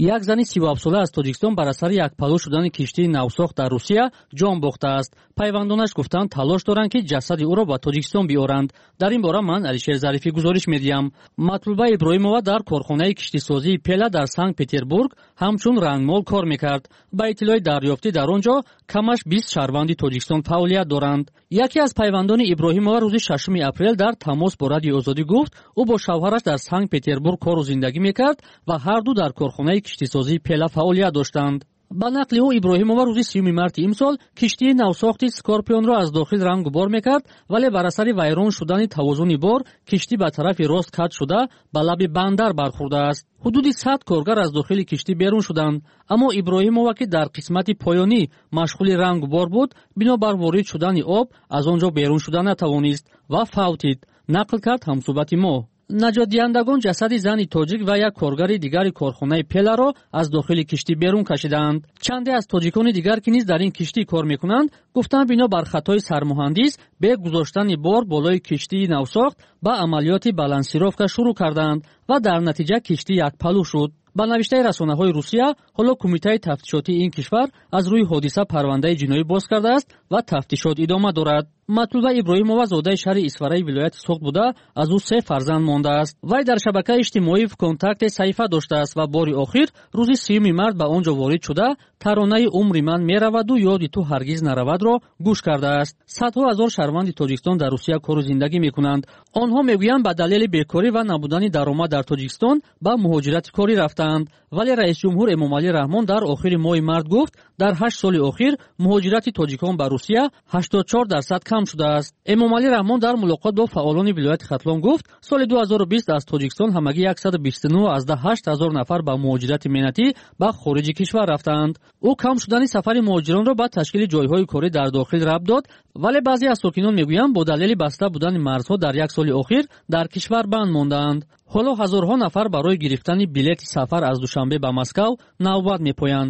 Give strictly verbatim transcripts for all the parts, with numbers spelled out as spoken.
як зани سی و هفت ساله از тоҷикистон бар асари якпалӯ шудани киштии навсохт дар русия ҷон бохтааст. пайвандонаш гуфтанд талош доранд ки ҷасади ӯро ба тоҷикистон биёранд. дар ин бора ман алишер зарифӣ гузориш медиҳам. матлуба иброҳимова дар корхонаи киштисозии пела дар санкт петербург ҳамчун рангмол кор мекард. ба иттилои дарёфтӣ дар он ҷо камаш бист шаҳрванди тоҷикистон фаъолият доранд. яке аз пайвандони иброҳимова рӯзи шашуми апрел дар тамос бо радиои озодӣ гуфт ӯ бо шавҳараш дар санкт петербург кору зиндагӣ мекард ва ҳарду дар корхонаи киштисозии пела фаъолият доштанд. ба нақли ӯ иброҳимова рӯзи сеюми марти имсол киштии навсохти скорпионро аз дохил рангу бор мекард, вале бар асари вайрон шудани тавозуни бор киштӣ ба тарафи рост кат шуда ба лаби бандар бархӯрдааст. ҳудуди сад коргар аз дохили киштӣ берун шуданд, аммо иброҳимова ки дар қисмати поёнӣ машғули рангу бор буд, бинобар ворид шудани об аз он ҷо берун шуда натавонист ва фавтид, нақл кард ҳамсӯҳбати мо. наҷотдиҳандагон ҷасади зани тоҷик ва як коргари дигари корхонаи пеларо аз дохили киштӣ берун кашиданд. чанде аз тоҷикони дигар ки низ дар ин киштӣ кор мекунанд гуфтанд бино бар хатои сармуҳандис бе гузоштани бор болои киштии навсохт ба амалиёти балансировка шурӯъ карданд ва дар натиҷа киштӣ якпалӯ шуд. ба навиштаи расонаҳои русия ҳоло кумитаи тафтишотии ин кишвар аз рӯи ҳодиса парвандаи ҷиноӣ боз кардааст ва тафтишот идома дорад. матлуба иброҳимова зодаи шаҳри исфараи вилояти Соғд буда аз ӯ се фарзанд мондааст. вай дар шабакаи иҷтимоӣ вконтакте саҳифа доштааст ва бори охир рӯзи сеюми март ба он ҷо ворид шуда таронаи умри ман мераваду ёди ту ҳаргиз наравадро гӯш кардааст. садҳо ҳазор шаҳрванди тоҷикистон дар русия кору зиндагӣ мекунанд. онҳо мегӯянд ба далели бекорӣ ва набудани даромад дар тоҷикистон ба муҳоҷирати корӣ рафтаанд, вале раисҷумҳур эмомалӣ раҳмон дар охири моҳи март гуфт дар ҳашт соли охир муҳоҷирати тоҷикон ба русия ҳаштод и чор дарсад кам шудааст. эмомалӣ раҳмон дар мулоқот бо фаъолони вилояти хатлон гуфт соли ду ҳазору бист аз тоҷикистон ҳамагӣ яксаду бисту нӯ азда ҳашт ҳазор нафар ба муҳоҷирати меҳнатӣ ба хориҷи кишвар рафтаанд. ӯ кам шудани сафари муҳоҷиронро ба ташкили ҷойҳои корӣ дар дохил рабт дод, вале баъзе аз сокинон мегӯянд бо далели баста будани марзҳо дар як соли охир дар кишвар банд мондаанд. ҳоло ҳазорҳо нафар барои гирифтани билети сафар аз душанбе ба Москав навбат мепоянд.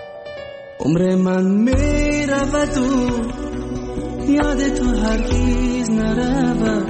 عمر من میرود و یاد تو هرگز نرود،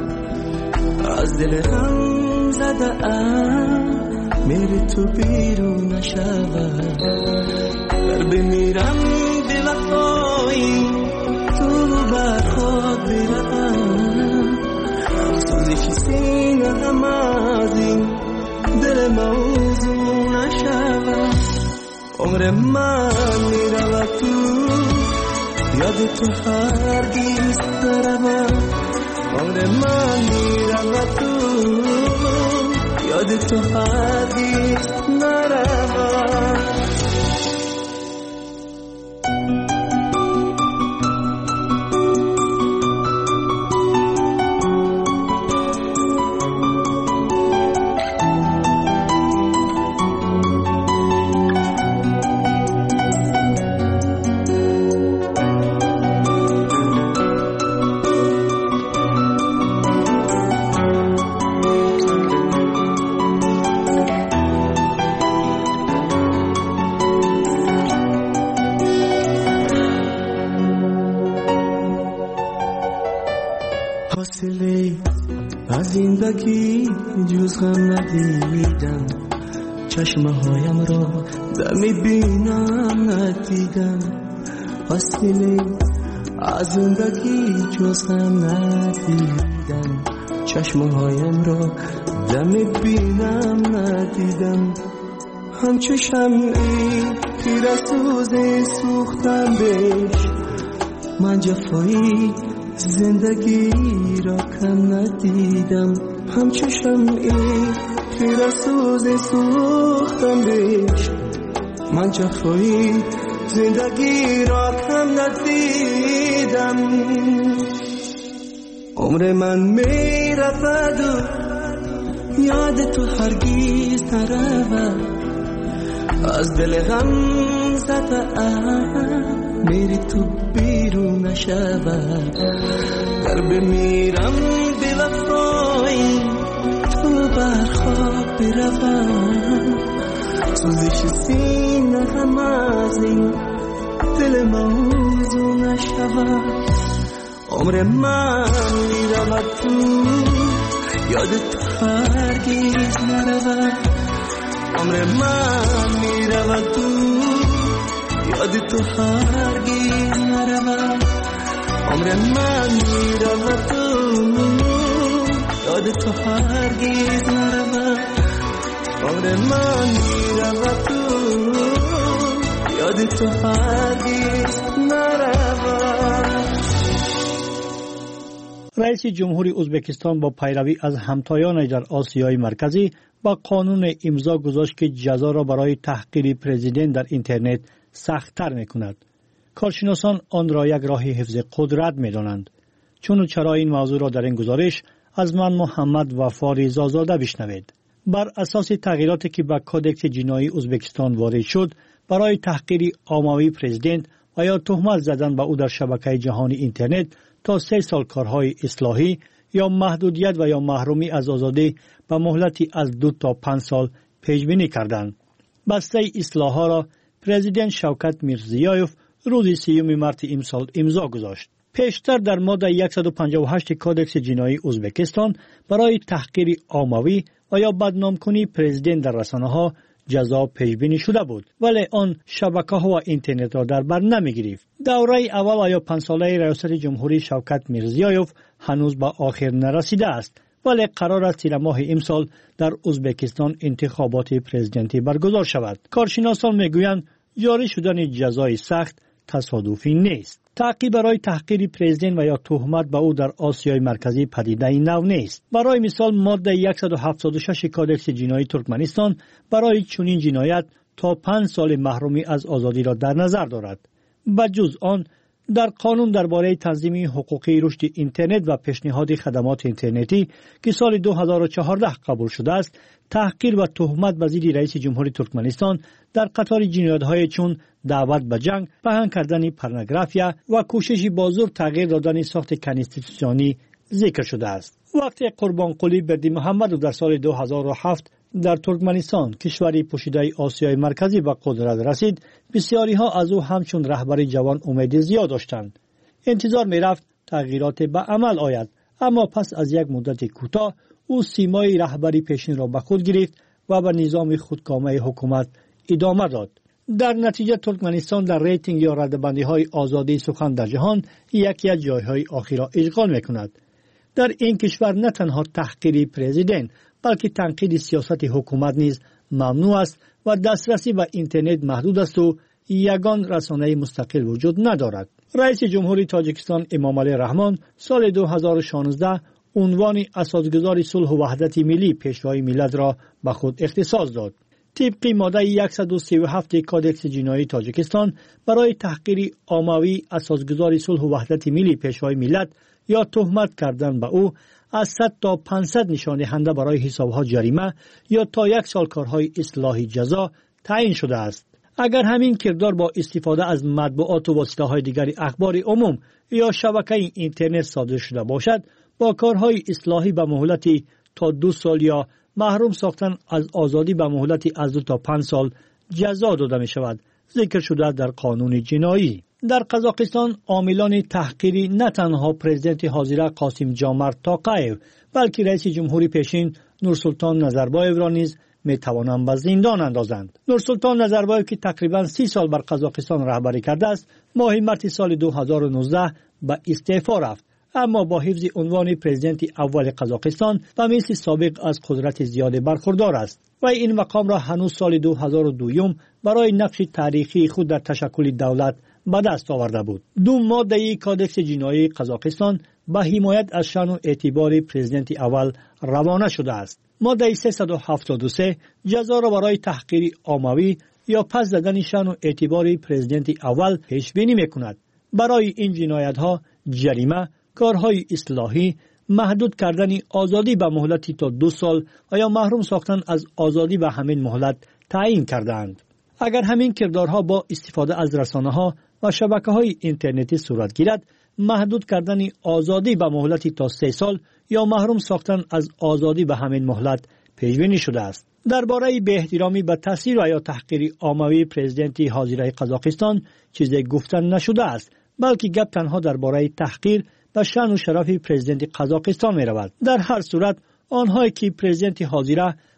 از دل غم زده ام میری تو بیرون نشود. در بمیرم به وفایی تو بر خود بروم، سوزش سینه هم از این دل موضوع نشود. عمر من میرود تو یاد تو هرگز نرود. عمر من میرود تو یاد تو هرگز نرود. از زندگی جز غم ندیدم، چشمه هایم را دمی بینم ندیدم. حاصله از زندگی جز غم ندیدم، چشمه هایم را دمی بینم ندیدم. همچو شمعی تیره سوز سوختم بهش، من جفایی زندگی را کم ندیدم. همچو شمعی تیره سوز سوختم بهش، من جفایی زندگی را کم ندیدم. عمر من می رود و یاد تو هرگز نرود. از دل غم زده ام میری تو بیرون نشود. در بمیرم به وفایی تو بر خواب بروم، سوزش سینه هم از این دل موضوع نشود. عمر من میرود تو یاد تو هرگز نرود. عمر من میرود تو یاد تو هرگز نرود عمر من میرود تو یاد تو هرگز نرود عمر من میرود تو یاد تو هرگز نرود. رئیس جمهوری ازبکستان با پیروی از همتایان در آسیای مرکزی با قانون امضا گذاشت که جزا را برای تحقیر پرزیدنت در اینترنت سخت‌تر می‌کند. کارشناسان آن را یک راه حفظ قدرت می‌دانند. چون و چرا این موضوع را در این گزارش از من محمد وفا رضازاده بشنوید. بر اساس تغییراتی که به کدکس جنایی ازبکستان وارد شد برای تحقیر عمومی پرزیدنت و یا تهمت زدن به او در شبکه جهانی اینترنت تا سه سال کارهای اصلاحی یا محدودیت و یا محرومی از آزادی به مهلتی از دو تا پنج سال پیش بینی کردند. بسته اصلاح‌ها را پرزیدنت شوکت میرزیایف روز سیوم مارس امسال امضا گذاشت. پیشتر در ماده صد و پنجاه و هشت کدکس جنایی ازبکستان برای تحقیر عمومی و یا بدنام کنی پرزیدنت در رسانه‌ها جزا پیش بینی شده بود، ولی آن شبکه‌ها و اینترنت را در بر نمی‌گرفت. دوره اول یا پنج ساله ریاست جمهوری شوکت میرزیایف هنوز به آخر نرسیده است، ولی قرار است در ماه امسال در ازبکستان انتخابات پرزیدنتی برگزار شود. کارشناسان میگویند جاری شدن جزای سخت تصادفی نیست. تعقیب برای تحقیر پرزیدنت و یا تهمت به او در آسیای مرکزی پدیده نو نیست. برای مثال ماده صد و هفتاد و شش کدکس جنایی ترکمنستان برای چنین جنایت تا پنج سال محرومی از آزادی را در نظر دارد. بجز آن در قانون درباره تنظیم حقوقی رشد اینترنت و پیشنهاد خدمات اینترنتی که سال دو هزار و چهارده قبول شده است، تحقیر و تهمت به ضد رئیس جمهوری ترکمنستان در قطار جنایت‌های چون دعوت به جنگ، پهن کردن پورنوگرافیا و کوشش بازور تغییر دادن ساخت کنستیتوسیونی ذکر شده است. وقتی قربانقلی بردی محمد در سال دو هزار و هفت در ترکمنستان، کشوری پوشیده آسیای مرکزی، به قدرت رسید، بسیاری ها از او همچون رهبر جوان امید زیاد داشتند. انتظار می رفت تغییرات به عمل آید، اما پس از یک مدت کوتاه او سیمای رهبری پیشین را به خود گرفت و به نظام خودکامه حکومت ادامه داد. در نتیجه ترکمنستان در ریتینگ یا ردبندی های آزادی سخن در جهان یکی از جایهای آخر را اشغال می کند. در این کشور نه تنها تحقیر پرزیدنت بلکه تنقید سیاست حکومت نیز ممنوع است و دسترسی به اینترنت محدود است و یگان رسانه مستقل وجود ندارد. رئیس جمهوری تاجیکستان امامعلی رحمان سال دو هزار و شانزده عنوان اساسگذار صلح و وحدت ملی پیشوای ملت را به خود اختصاص داد. طبق ماده صد و سی و هفت کدکس جنایی تاجیکستان برای تحقیر عمومی اساسگذار صلح و وحدت ملی پیشوای ملت یا تهمت کردن به او از صد تا پانصد نشان دهنده برای حسابها جریمه یا تا یک سال کارهای اصلاحی جزا تعیین شده است. اگر همین کردار با استفاده از مطبوعات و وسیله‌های دیگر اخبار عموم یا شبکه اینترنت صادر شده باشد، با کارهای اصلاحی به مهلتی تا دو سال یا محروم ساختن از آزادی به مهلتی از دو تا پنج سال جزا داده می شود. ذکر شده در قانون جنایی. در قزاقستان عاملان تحقیری نه تنها پرزیدنت حاضر قاسم جامرد توقایف بلکه رئیس جمهوری پیشین نورسلطان نظربایف را نیز می توانند به زندان اندازند. نورسلطان نظربایف که تقریبا سی سال بر قزاقستان رهبری کرده است، ماه مارس سال دو هزار و نوزده به استعفا رفت، اما با حفظ عنوان پرزیدنت اول قزاقستان و مثل سابق از قدرت زیاد برخوردار است و این مقام را هنوز سال دو هزار و دو برای نقش تاریخی خود در تشکل دولت به دست آورده بود. دو ماده کدکس جنایی قزاقستان به حمایت از شأن و اعتبار پرزیدنت اول روانه شده است. ماده سیصد و هفتاد و سه جزا را برای تحقیر عمومی یا پس زدن شأن و اعتبار پرزیدنت اول پیش بینی می‌کند. برای این جنایت‌ها جریمه، کارهای اصلاحی، محدود کردن آزادی به مهلتی تا دو سال و یا محروم ساختن از آزادی به همین مهلت تعیین کردند. اگر همین کردارها با استفاده از رسانه‌ها و شبکه‌های اینترنتی صورت گیرد، محدود کردن آزادی به مهلتی تا سه سال یا محروم ساختن از آزادی به همین مهلت پیش بینی شده است. درباره بی احترامی به تاثیر و یا تحقیر عمومی پرزیدنت حاضر قزاقستان چیزی گفتن نشده است، بلکه گپ تنها درباره تحقیر به شأن و شرف پرزیدنت قزاقستان می رود. در هر صورت آنهایی که پرزیدنت حاضر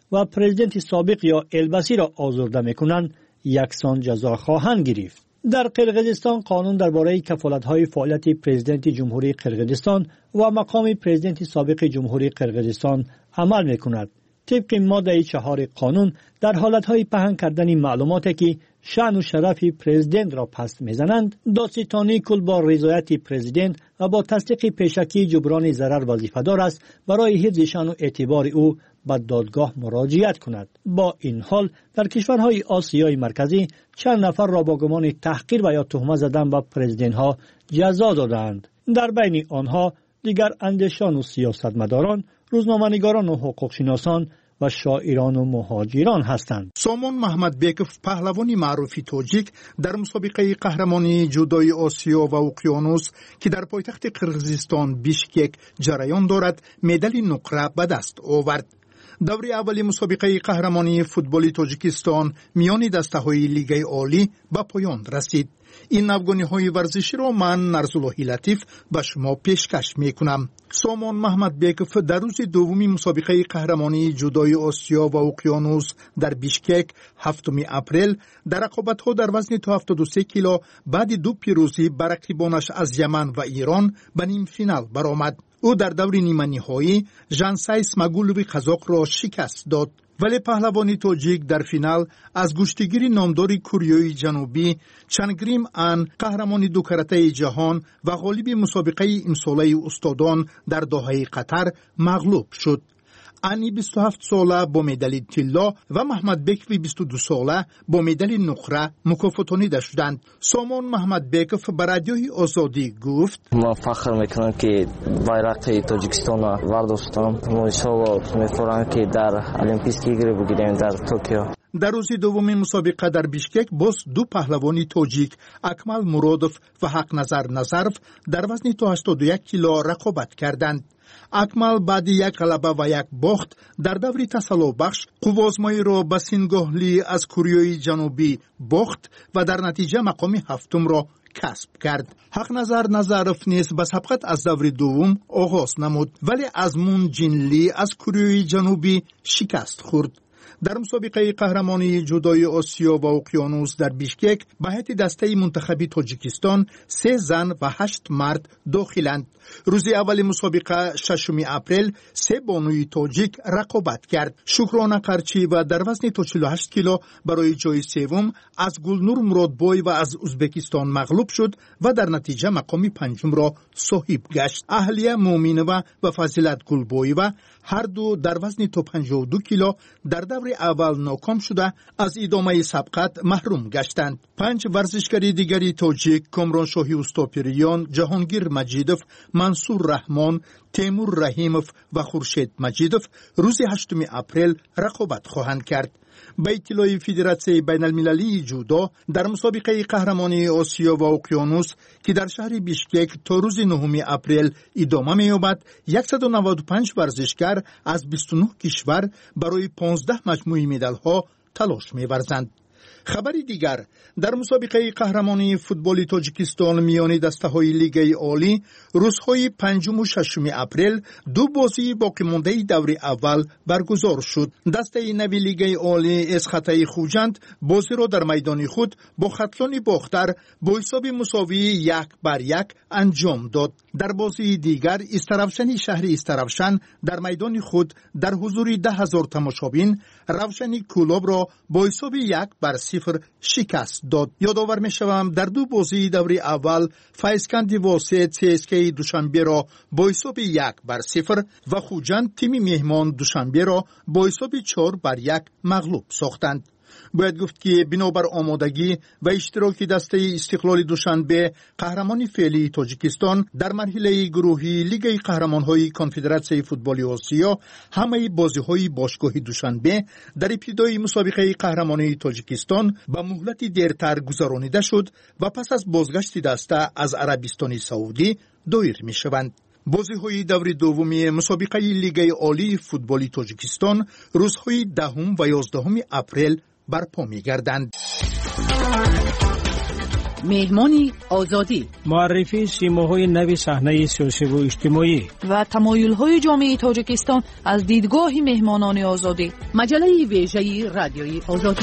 و پرزیدنت سابق یا البسی را آزرده میکنند یکسان جزا خواهند گرفت. در قرقیزستان قانون درباره کفالت‌های فعالیت پرزیدنت جمهوری قرقیزستان و مقام پرزیدنت سابق جمهوری قرقیزستان عمل میکند. طبق ماده چهار قانون در حالت‌های پهن کردن معلوماتی که شأن و شرف پرزیدنت را پس میزنند، دادستانی کل با رضایت پرزیدنت و با تصدیق پیشکی جبران ضرر وظیفه‌دار است برای حفظ شأن و اعتبار او به دادگاه مراجعت کند. با این حال در کشورهای آسیای مرکزی چند نفر را با گمان تحقیر و یا تهمت زدن به پرزیدنت ها جزا دادند. در بین آنها دیگر اندیشان و سیاستمداران، روزنامه‌نگاران و حقوقشناسان و شاعران و مهاجران هستند. سامان محمد بیکوف پهلوانی معروفی تاجیک در مسابقه قهرمانی جودوی آسیا و اقیانوس که در پایتخت قرقیزستان بیشکک جریان دارد مدال نقره به دست آورد. دوره اولی مسابقه قهرمانی فوتبالی تاجیکستان میان دسته‌های لیگ عالی به پایان رسید. این نوگانی‌های ورزشی را من نرزاللهی لطیف به شما پیشکش می‌کنم. سامان محمد بیکوف در روز دومی مسابقه قهرمانی جودوی آسیا و اقیانوس در بیشکک هفتم اپریل در رقابت‌ها در وزن تا هفتاد و سه کیلو بعد دو پیروزی بر رقیبانش از یمن و ایران به نیم فینال برآمد. او در دور نیمه نهایی ژانسای اسماگولوی قزاق را شکست داد. ولی پهلوانی تاجیک در فینال از گشتگیر نامدار کوریای جنوبی چنگریم ان قهرمان دو کرته جهان و غالب مسابقه امساله استادان در دوحه قطر مغلوب شد. انی بیست و هفت ساله با مدال طلا و محمد بیکوف بیست و دو ساله با مدال نقره مکافاتانیده شدند. سامان محمد بیکوف به رادیوی آزادی گفت: ما فخر میکنم که بایرق تاجیکستان را برداشتم. ما انشاءالله می‌فرماییم که در المپیک ایگری بگیریم در توکیو. در روز دوم مسابقه در بیشکک باز دو پهلوانی تاجیک اکمل مرادوف و حق نظر نظرف در وزن تا هشتاد و یک کیلو رقابت کردند. اکمل بعد یک غلبه و یک باخت در دور تسلا بخش قوازمایی را به سینگاهلی از کوریای جنوبی باخت و در نتیجه مقام هفتم را کسب کرد. حق نظر نظرف نیز به سبقت از دور دوم آغاز نمود ولی از مون جینلی از کوریای جنوبی شکست خورد. در مسابقه قهرمانی جودوی آسیا و اقیانوس در بیشکک به هیئت دسته منتخبی تاجیکستان سه زن و هشت مرد داخلند. روز اول مسابقه ششم اپریل سه بانوی تاجیک رقابت کرد. شکرانه قرچی و در وزن تا چهل و هشت کیلو برای جای سوم از گلنور مرادبای و از ازبکستان مغلوب شد و در نتیجه مقام پنجم را صاحب گشت. اهلیه مومینова و فضیلت گلبایова هر دو در وزن تا پنجاه و دو کیلو در دور اول ناکام شده از ادامه سبقت محروم گشتند. پنج ورزشکاری دیگری تاجیک کامران شاهی استاپریان، جهانگیر مجیدوف، منصور رحمان، تیمور رحیموف و خورشید مجیدوف روز هشتم اپریل رقابت خواهند کرد. به اطلاع فدراسیون بین المللی جودو در مسابقه قهرمانی آسیا و اقیانوس که در شهر بیشکک تا روز نهم اپریل ادامه می‌یابد، صد و نود و پنج ورزشکار از بیست و نه کشور برای پانزده مجموعه مدال‌ها تلاش می‌ورزند. خبری دیگر در مسابقه قهرمانی فوتبالی تاجیکستان میان دسته‌های لیگ عالی روزهای پنجم و ششم اپریل دو بازی باقی مانده دور اول برگزار شد. دسته نوی لیگ عالی اسخطه خوجند بازی را در میدان خود با خطلان باختر با حساب مساوی یک بر یک انجام داد. در بازی دیگر استرافشنی شهر استرافشن در میدان خود در حضور ده هزار تماشابین روشنی کلوب را با حساب یک بر صفر شکست داد. یادآور می‌شوم در دو بازی دور اول فایسکند واسط سی اس کی دوشنبه را با حساب یک بر صفر و خوجند تیم مهمان دوشنبه را با حساب چهار بر یک مغلوب ساختند. باید گفت که بنابر آمادگی و اشتراک دسته استقلال دوشنبه قهرمان فعلی تاجیکستان در مرحله گروهی لیگ قهرمان‌های کنفدراسیون فوتبال آسیا همه بازی‌های باشگاهی دوشنبه در ابتدای مسابقه قهرمانی تاجیکستان به مهلت دیرتر گذرانیده شد و پس از بازگشت دسته از عربستان سعودی دایر می‌شوند. بازی‌های دور دومی مسابقه لیگ عالی فوتبالی تاجیکستان روزهای دهم و یازدهم اپریل برپا می‌گردند. مهمانی آزادی، معرفی سیماهای نوی صحنه سیاسی و اجتماعی و تمایل‌های جامعه تاجیکستان از دیدگاه مهمانان آزادی. مجله ویژه رادیوی آزادی.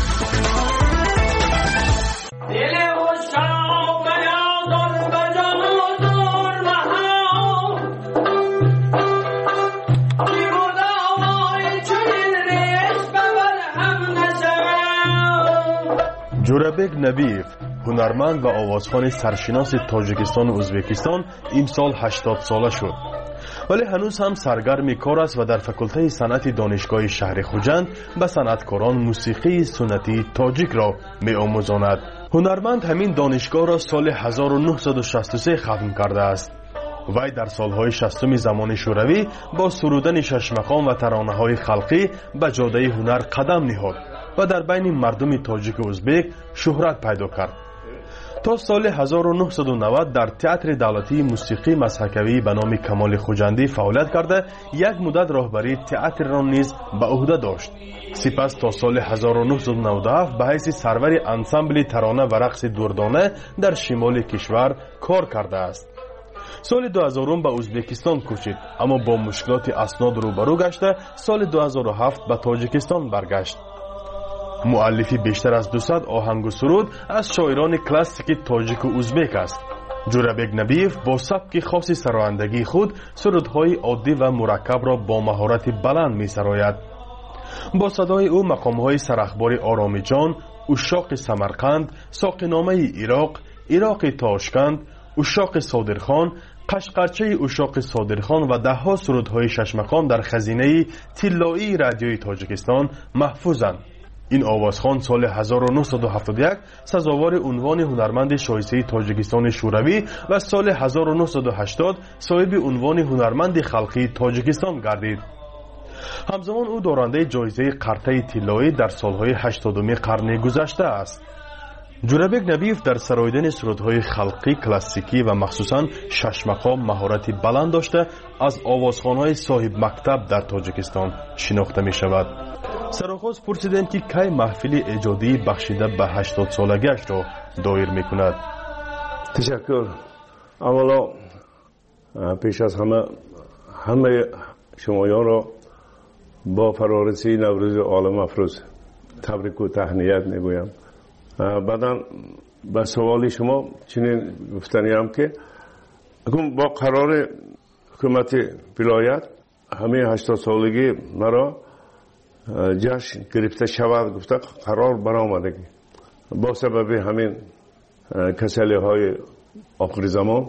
جورابک نبیف، هنرمند و آوازخوان سرشناس تاجیکستان و ازبکستان، امسال هشتاد ساله شد. ولی هنوز هم سرگرم کار است و در فاکولته صنعت دانشگاه شهر خوجند به صنعتکاران موسیقی سنتی تاجیک را می‌آموزاند. هنرمند همین دانشگاه را سال هزار و نهصد و شصت و سه ختم کرده است. وی در سالهای شصتم زمان شوروی با سرودن شش مقام و ترانه‌های خلقی به جاده هنر قدم نهاد و در بین مردم تاجیک و ازبک شهرت پیدا کرد. تا سال هزار و نهصد و نود در تئاتر دولتی موسیقی مسحکوی به نام کمال خوجندی فعالیت کرده یک مدت راهبری تئاتر را نیز به عهده داشت. سپس تا سال هزار و نهصد و نود و هفت به حیث سرور انسامبل ترانه و رقص دردانه در شمال کشور کار کرده است. سال دو هزار به ازبکستان کوچید، اما با مشکلات اسناد روبرو گشته سال دو هزار و هفت به تاجیکستان برگشت. مؤلفی بیشتر از دویست آهنگ و سرود از شاعران کلاسیک تاجیک و ازبک است. جورابک نبیف با سبک خاص سرایندگی خود سرودهای عادی و مرکب را با مهارت بلند می سراید. با صدای او مقامهای سرخبار آرامی جان، اشاق سمرقند، ساقینامه عراق، عراق تاشکند، اشاق صادرخان، قشقرچه اشاق صادرخان و ده ها سرودهای شش مقام در خزینه طلایی رادیوی تاجیکستان محفوظند. این آوازخوان سال هزار و نهصد و هفتاد و یک سزاوار عنوان هنرمند شایسته تاجیکستان شوروی و سال هزار و نهصد و هشتاد صاحب عنوان هنرمند خلقی تاجیکستان گردید. همزمان او دارنده جایزه قرطه طلایی در سالهای هشتادم قرن گذشته است. جورابک نبیف در سراییدن سرودهای خلقی کلاسیکی و مخصوصاً شش مقام مهارت بلند داشته از آوازخوان‌های صاحب مکتب در تاجیکستان شناخته می شود. سرآغاز پرسیدم که کی محفل ایجادی بخشیده به هشتاد سالگیش را دایر می کند. تشکر. اولا پیش از همه همه شمایان را با فرارسی نوروز عالم افروز تبریک و تهنیت می گویم. بعدا به سوال شما چنین گفتنی هم که اکنون با قرار حکومت ولایت همه هشتاد سالگی مرا جشن گرفته شود گفته قرار برآمدگی با سبب همین کسلی های آخر زمان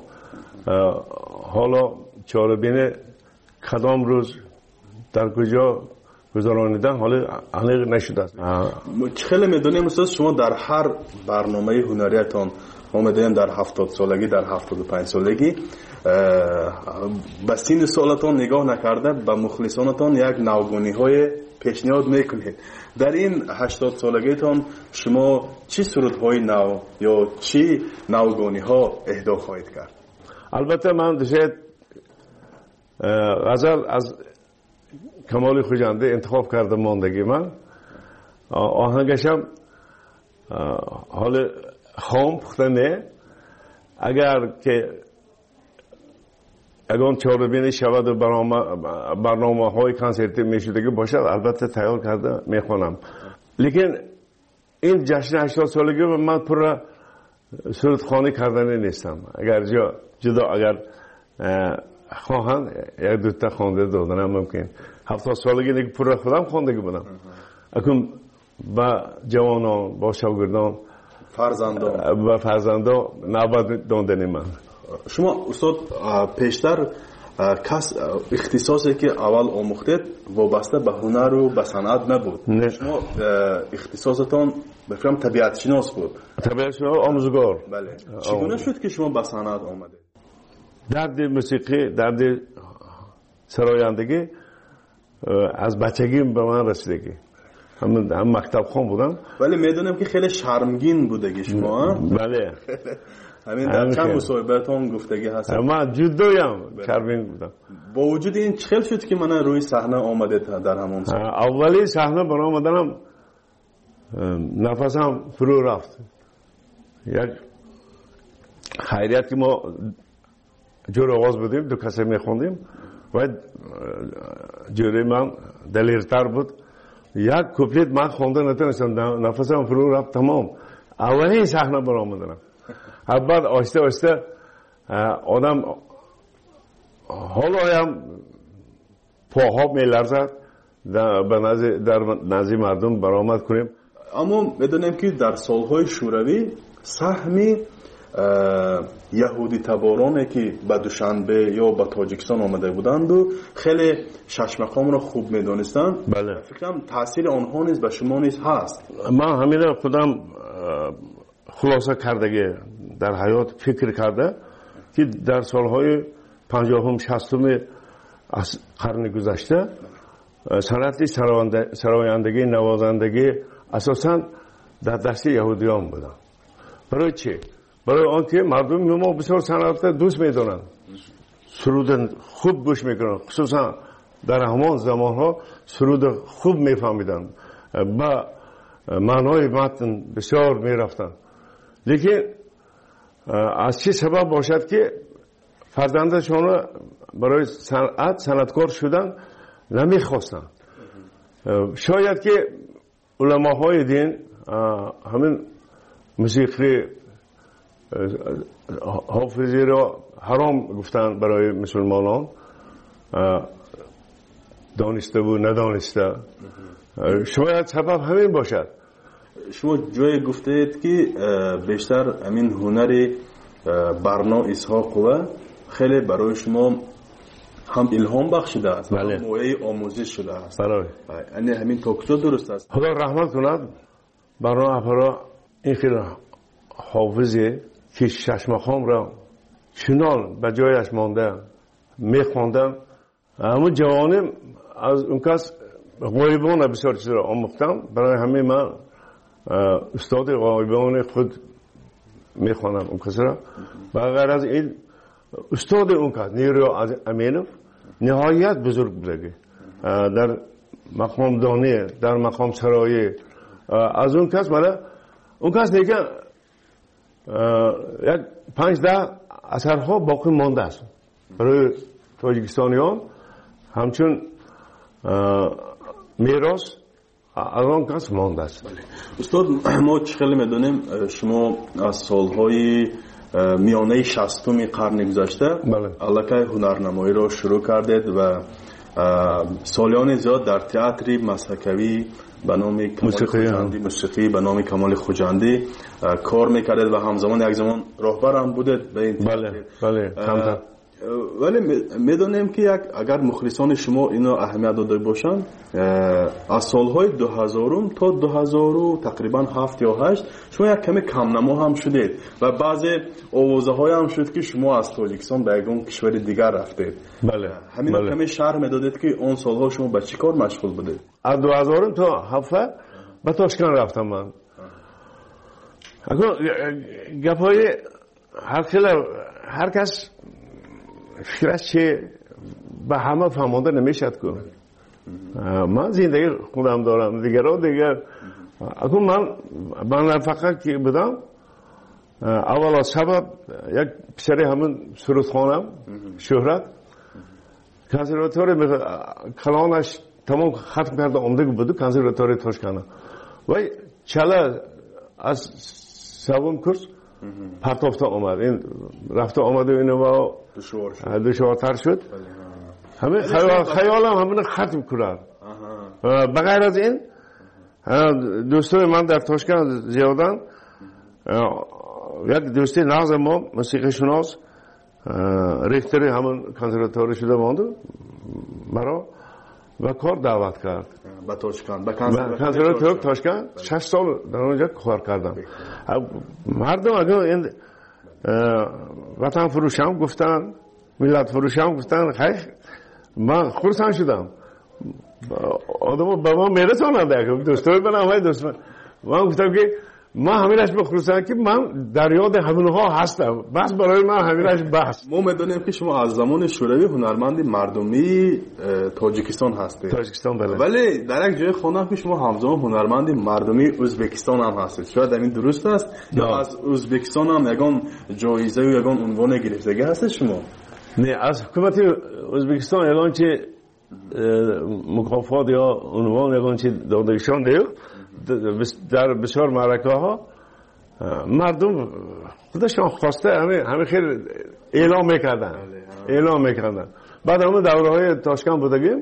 حالا چاره‌بین کدام روز در کجا گذرانیدن حالا علیق نشده است. خیلی میدونیم استاد شما در هر برنامه هنریتان ما میدونیم در هفتاد سالگی در هفتاد و پنج سالگی به سین سالتان نگاه نکرده به مخلصانتان یک نوگونی های پیشنهاد میکنید. در این هشتاد سالگیتان شما چی سرودهای نو یا چی نوگونی ها اهدا خواهید کرد؟ البته من دوشید غزل از کمال خوجنده انتخاب کرده ماندگی من آهنگشم حال خام پخته نه اگر که اگر چاره‌بینی شود و برنامه های کنسرتی میشدگی باشد البته تیار کرده میخوانم. لیکن این جشن هشتاد سالگی من پر سرودخوانی کردنی نیستم. اگر جا جدا اگر خواهند یک دوتا خوانده دادنم ممکن. هفتاد سالگی دیگه پر خودم خواندگی بودم. اکنون با جوانان با شاگردان فرزندان و فرزندان نوبت دادنی من. شما استاد پیشتر کس اختصاصی که اول آموختید وابسته به هنر و به صنعت نبود. نه. شما اختصاصتان بفهم طبیعت شناس بود. طبیعت شناس آموزگار. بله. چگونه شد که شما به صنعت آمدید؟ درد موسیقی درد سرایندگی از بچگی به من رسیدگی. هم هم مکتب خون بودم. ولی میدونم که خیلی شرمگین بودگی شما. بله. همین در چند مصاحبه‌تون گفتگی هست. من جدویم شرمگین بودم. با وجود این چخل شد که من روی صحنه آمده در همون سال. اولی صحنه برآمدنم نفسم فرو رفت. یک خیریت که ما جور آواز بودیم دو کسی میخوندیم و جوری من دلیرتر بود یک کوپلیت من خونده نتونستم نفسم فرو رفت تمام اولین صحنه برآمدم بعد آهسته آهسته آدم حالا هم پاها میلرزد در نزد مردم برآمد کنیم. اما بدونیم که در سالهای شوروی سهم یهودی تبارانی که به دوشنبه یا به تاجیکستان آمده بودند و خیلی ششمقام را خوب میدونستند. بله. فکرم تاثیر آنها نیز به شما نیز هست. من همین خودم خلاصه کردگی در حیات فکر کرده که در سالهای پنجاهم شصتم از قرن گذشته صنعت سرایندگی نوازندگی اساساً در دست یهودیان بودن. برای چی؟ برای آنکه مردم ما بسیار صنعت دوست میدونن، سرود خوب گوش میکنن، خصوصا در همان زمان ها سرود خوب میفهمیدن، با معنای متن بسیار میرفتن. لیکن از چه سبب باشد که فرزندشان برای صنعت صنعتکار شدن نمیخواستن؟ شاید که علماهای دین همین موسیقی حافظی را حرام گفتن برای مسلمانان، دانسته و ندانسته. شاید سبب همین باشد. شما جای گفتید که بیشتر همین هنر برنا اسحاق و خیلی برای شما هم الهام بخشیده است، بله. هم موعظه آموزش شده است. برای یعنی همین توکتو درست است. خدا رحمت کند برای افرا این خیلی حافظی که ششمخام را چنان به جایش مانده میخواندن. همون جوانم از اون کس غایبان بسیار چیز را آموختم. برای همه من استاد غایبان خود میخوانم اون کس را. و غیر از این استاد اون کس نیرو از امینوف نهایت بزرگ بودگی در مقام دانی، در مقام سرایی. از اون کس مالا اون کس دیگه یک پنج ده اثرها باقی مانده است برای تاجیکستانیان، همچون میراث از آن کس مانده است. استاد ما خیلی میدونیم شما از سالهای میانه شصتم قرن گذشته الکی هنرنمایی را شروع کردید و سالیان زیاد در تئاتر مسحکوی به نام کمال خوجندی، موسیقی به نام کمال خوجندی کار میکردید و همزمان یک زمان راهبر هم بودید به این بله بله کمتر. ولی میدونیم که یک اگر مخلصان شما اینو اهمیت داده باشن از سالهای دو هزار تا دو هزار تقریبا هفت یا هشت شما یک کمی کم نما هم شدید و بعضی آوازه های هم شد که شما از تاجیکستان به یک کشور دیگر رفتید. بله همین بله. کمی شرح میدادید که اون سالها شما به چی کار مشغول بودید؟ از دو هزار تا هفت به تاشکند رفتم من. اگر گپای هر خیلی هر کس فکرش چه به همه فهمانده نمیشد کن. من زندگی خودم دارم، دیگر رو دیگر اکنون من من فقط که بودم اول از سبب یک پسری همون سرودخانم شهرت کنسرواتوری کلانش تمام ختم کرده آمده بود کنسرواتوری تاشکند و چله از سوم کورس پرتافته آمد. این رفته آمده اینو با دشوارتر شد. همه خیال خیالم همین ختم کرد. بغیر از این دوستای من در تاشکند زیادن. یک دوستی نغز ما موسیقی شناس ریختری همون کنسرواتوری شده مانده مرا و کار دعوت کرد به تاشکند. به کنسرواتوری تاشکند شش سال در اونجا کار کردم. مردم اگر این وطن فروشم گفتن، ملت فروشم گفتن، خیلی من خرسند شدم. آدم با من میرسانند دوستای من همه دوست من. من گفتم که ما همینش بخصوصا که من در یاد همونها هستم، بس برای من همینش بس. ما میدونیم که شما از زمان شوروی هنرمند مردمی تاجیکستان هستید. تاجیکستان بله. ولی در یک جای خوندم که شما همزمان هنرمند مردمی ازبکستان هم هستید. شاید این درست است یا از ازبکستان هم یگان جایزه و یگان عنوان گرفتگی هستید شما؟ نه، از حکومت ازبکستان یگان چه مکافات یا عنوان یگان چه دادگشان دیو در بسیار معرکه ها مردم خودشان خواسته همه همه خیلی اعلام میکردن اعلام میکردن. بعد همون دوره های تاشکند بودگیم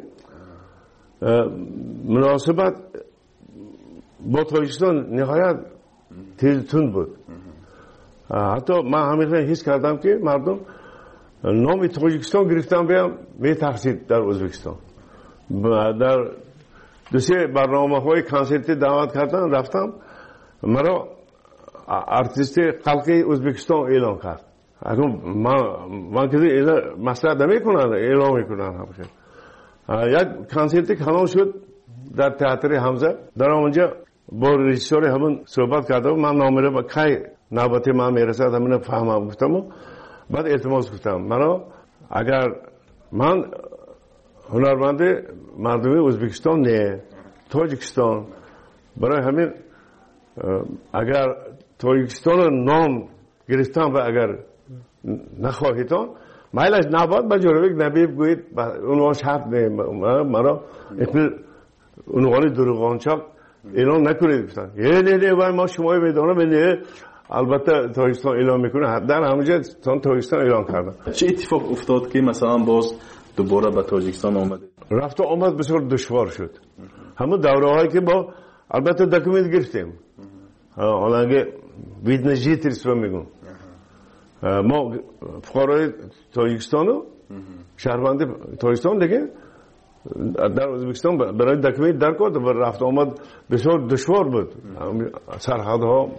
مناسبت با تاجیکستان نهایت تیزتون بود. حتی من همیشه حس کردم که مردم نام تاجیکستان گرفتن بیام می تحصیل در ازبکستان. در دو سه برنامه های کنسرتی دعوت کردن، رفتم، مرا ارتیست خلقی ازبکستان اعلام کرد. اگر من من که مسئله نمیکنن اعلام میکنن همیشه. یک کنسرتی کلام شد در تئاتر حمزه. در اونجا با رژیسور همون صحبت کردم، من نامره با کی نوبت من میرسد همین فهمم گفتم. بعد التماس گفتم مرا اگر من هنرمند مردمی ازبکستان نه تاجیکستان، برای همین اگر تاجیکستان نام گرفتم و اگر نخواهیتان مایلش نباد با جورویک نبیب گوید اونوان شرط نه مرا اقل اونوانی دروغانچاک اعلام نکنید گفتن. یه نه نه باید ما شمایی میدانم نه البته تاجیکستان اعلام میکنه. در همونجا تاجیکستان اعلام کردن. چه اتفاق افتاد که مثلا باز دوباره به تاجیکستان آمد؟ رفت و آمد بسیار دشوار شد. همون دوره هایی که با البته دکومنت گرفتیم، حالا اگه ویدنجی تریسو میگم ما فقرای تاجیکستانو شهروند تاجیکستان دیگه در ازبکستان برای دکومنت در کرد و رفت آمد بسیار دشوار بود سرحدها.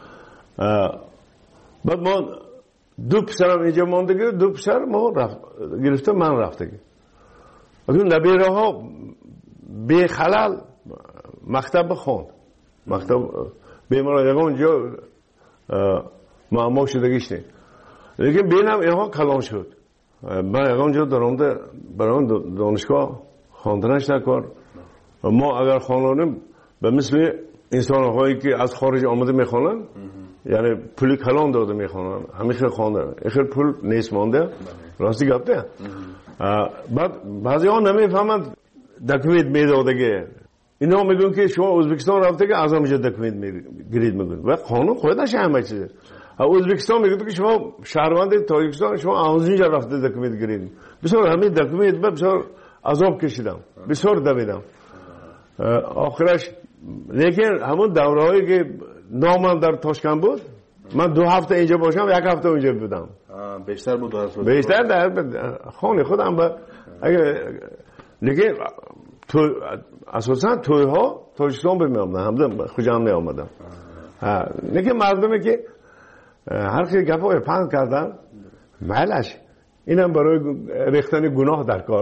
بعد ما دو پسرم اینجا ماندگی، دو پسر ما رفت گرفته من رفتگی. اگر نبیره ها به خلال مکتب خواند، مکتب بیمارا یکان جا معما شدگیش نه، لیکن بینم اینها کلام شد. من یکان جا درآمده برای دانشگاه خواندنش نکرد. ما اگر خوانیم به مثل انسان هایی که از خارج آمده میخوانن، یعنی پولی کلان داده میخوانن، همیشه خوانده اخیر پول نیست مانده، راستی گفته. بعد بعضی ها نمیفهمند دکومنت میدادگی. اینا میگن که شما ازبکستان رفته که از همینجا دکومنت میگیرید میگن و قانون خودش همه چیزه. ازبکستان میگه که شما شهروند تاجیکستان شما از اینجا رفته دکومنت گیرید. بسیار همین دکومنت بسیار عذاب کشیدم، بسیار دویدم. آخرش لیکن همون دورهایی که نامم در تاشکند بود، من دو هفته اینجا باشم یک هفته اونجا بودم. بیشتر بود در بیشتر در خانه خودم. با اگه لیکن تو اساسا توی ها تاجیکستان بمیامدن، همده خوشم نیامدم. لیکن مردمی که هر کی گپای پند کردن مالش اینم برای ریختن گناه در کار.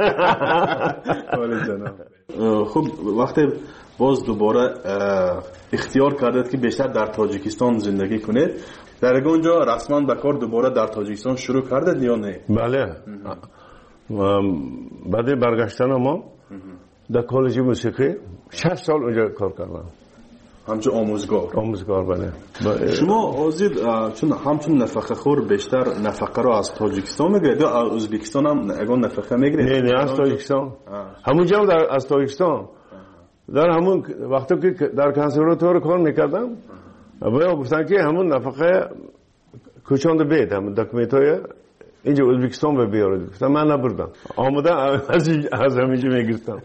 خب وقتی باز دوباره اختیار کردید که بیشتر در تاجیکستان زندگی کنید، در اونجا رسما به کار دوباره در تاجیکستان شروع کردید یا نه؟ بله. بعد برگشتن ما در کالج موسیقی شش سال اونجا کار کردم. همچون آموزگار. آموزگار بله. شما آزید چون همچون نفقه خور بیشتر نفقه رو از تاجیکستان میگیرید یا از ازبکستان هم اگه نفقه میگیرید؟ نه نه از تاجیکستان. همونجا در از تاجیکستان. در همون وقتی که در کنسرواتوار کار میکردم باید گفتن که همون نفقه کوچاند بید، همون دکومنتای اینجا ازبکستان به بیارید. گفتم من نبردم، آمده از همینجا میگرفتم.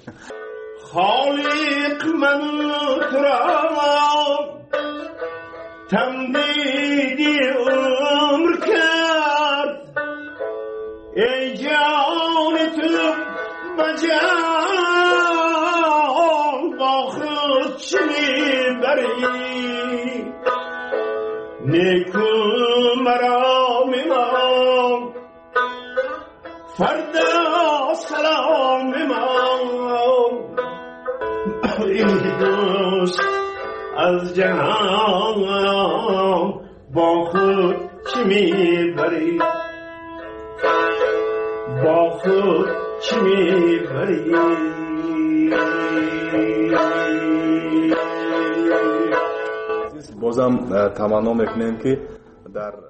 خالق من کرام تمدیدی عمر کرد، ای جان تو بجان با خود چه میبری، نیکو مرا میمان فردا سلام میمان. ای دوست از جهان با خود چی میبری با خود چی میبری بازم تمنا میکنیم که در